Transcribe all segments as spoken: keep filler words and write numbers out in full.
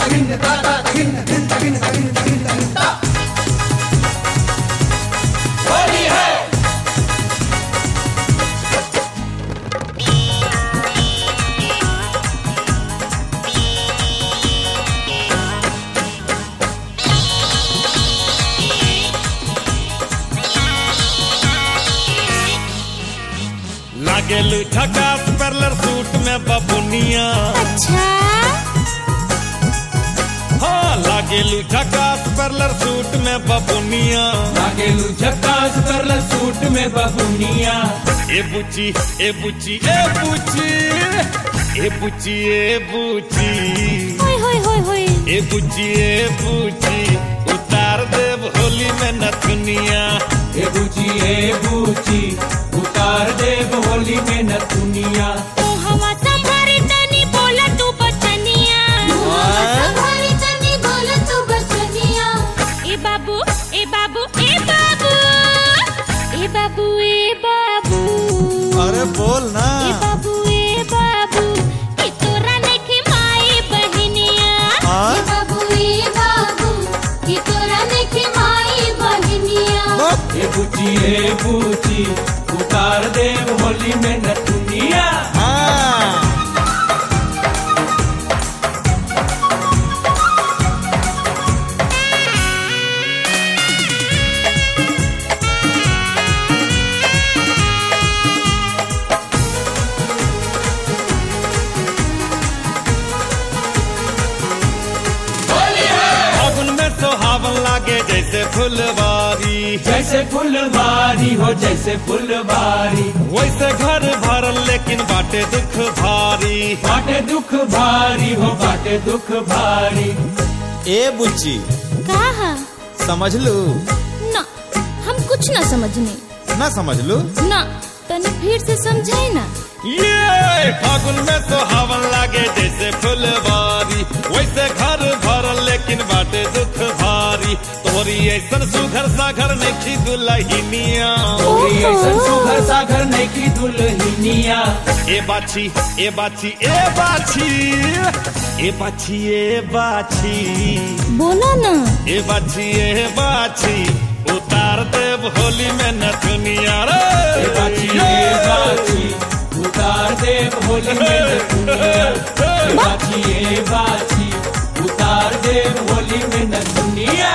होली है। लागेलू झकास पर्लर सूट में बबुनिया। अच्छा हाँ लागेलू झकास पर्लर सूट में बबुनिया। लागेलू झकास पर्लर सूट में बबुनिया। ए बुची ए बुची ए बुची ए बुची ए बुची होय होय होय होय ए बुची ए बुची उतार देव होली में नथुनिया। ए बुची ए बुची उतार देव होली में नथुनिया। तो हवा संभारी तनी बोला तू बचनिया। संभारी तनी बोला तू बचनिया। ए बाबू ए बाबू ए बाबू ए बाबू ए बाबू अरे बोल ना। ए बाबू ए बाबू कि तोरा नइखे माई बहिनिया। हाँ? ए बाबू ए बाबू कि तोरा नइखे माई बहिनिया। ए बुची ए बुची उतार देव होली में नथुनिया। हाँ फागुन में सोहावन लागे जैसे फुलवारी। जैसे फुलवारी हो जैसे फुलवारी। वैसे घर भरल लेकिन बाटे दुख भारी। बाटे दुख भारी हो बाटे दुख भारी। ए बुच्ची कहा समझ लू ना हम कुछ ना समझने ना समझ लू। ना तनी फिर से समझाई ना। ये फागुन में सोहावन लागे जैसे फुलवारी। वैसे घर भरल लेकिन बाटे दुख भारी। तोरी ऐसन सुघर सागर में की दुल्हनिया। तोरी ऐसन सुघर सागर ने की दुल्हनिया। ए बाछी ए बाछी ए बाछी ए बाछी ए बाछी बोला ना। ए बाछी ए बाछी उतार देव होली में नथुनिया रे। ए बाछी ए बाछी उतार देव होली में नथुनिया। ए बाछी ए बाछी उतार देव होली में नथुनिया।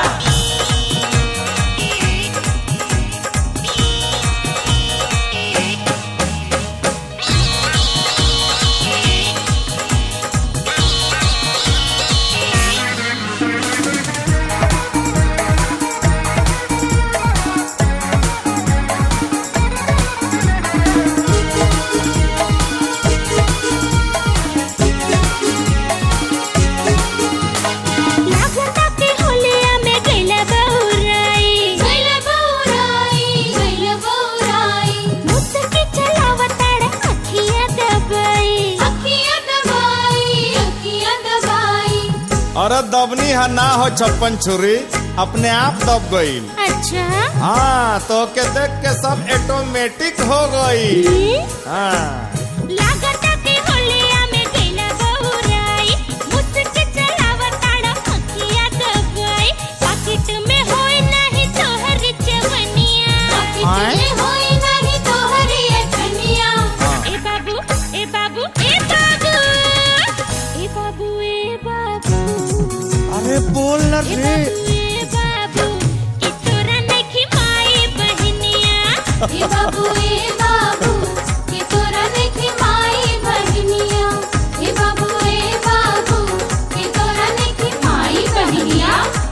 अरे दबनी है ना हो छप्पन छुरी अपने आप दब गई। अच्छा हाँ तो के देख के सब ऑटोमेटिक हो गई। हाँ लागता के होलिया में गइला बहुराई। मुस्क चलावताड़ा अखिया दबाई। पाकिट में होई नाही तोहर चवनिया। पाकिट में होई नाही तोहर अखनिया। ए बाबू ए बाबू ए बाबू ए बाबू ए बाबू अरे बोल ना ए रे। बाबू ए बाबू कि तोरा नइखे माई बहिनिया। ए बाबू ए बाबू कि तोरा नइखे माई बहिनिया। ए बाबू ए बाबू कि तोरा नइखे माई बहिनिया।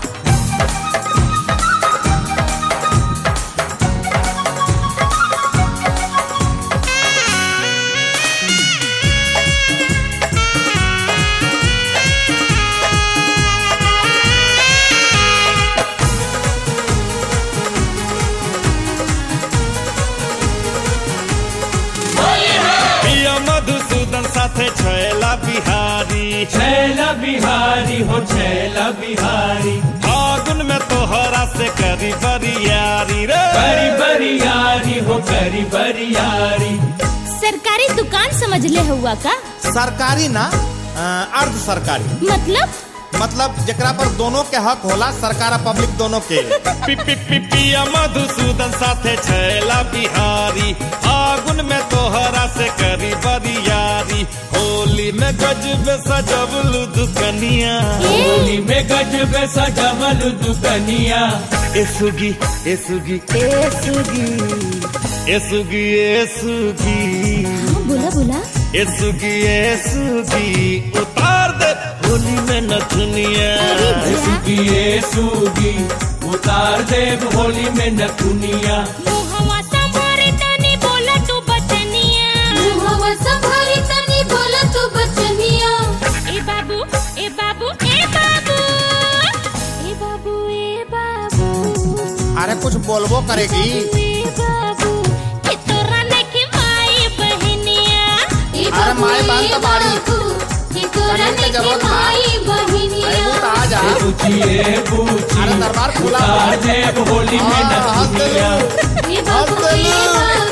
पिया मधुसूदन साथे छैला बिहारी। छैला बिहारी हो छैला बिहारी। फागुन में तोहरा से करी बरियारी रे। बरी बरियारी हो बरी बरियारी। सरकारी दुकान समझ ले हुआ का। सरकारी ना अर्ध सरकारी। मतलब मतलब जेकरा पर दोनों के हक होला, सरकार और पब्लिक दोनों के। पी पी पी पिया मधुसूदन साथे छैला बिहारी, फागुन में तोहरा से करी बरियारी, होली में गजब सजबलू दुकनिया, होली में गजब सजवल दुकनिया। ए सुगी ए सुगी ए सुगी ए सुगी ए सुगी बोला बोला ए सुगी ए सुगी उतार दे होली में नथुनिया। अरे जा सुगी ए सुगी उतार दे होली में नथुनिया। मुहवा संभारे तनी बोला तू बचनिया, मुहवा संभारे तनी बोला तू बचनिया। ए बाबू ए बाबू ए बाबू ए बाबू ए बाबू अरे कुछ बोलबो करेगी। ए बाबू के तोरा लेके माई बहनिया, अरे माई बहन तो बाड़ी, के तोरा कनेक्ट के लेके जरूरत बा। माई बहनिया। अरे वो तो आ जा। ए बुची ए बुची अरे दरबार खुला उतार दे होली में हाँ, हंस नथुनिया। देलू। ए बाबू ए बाबू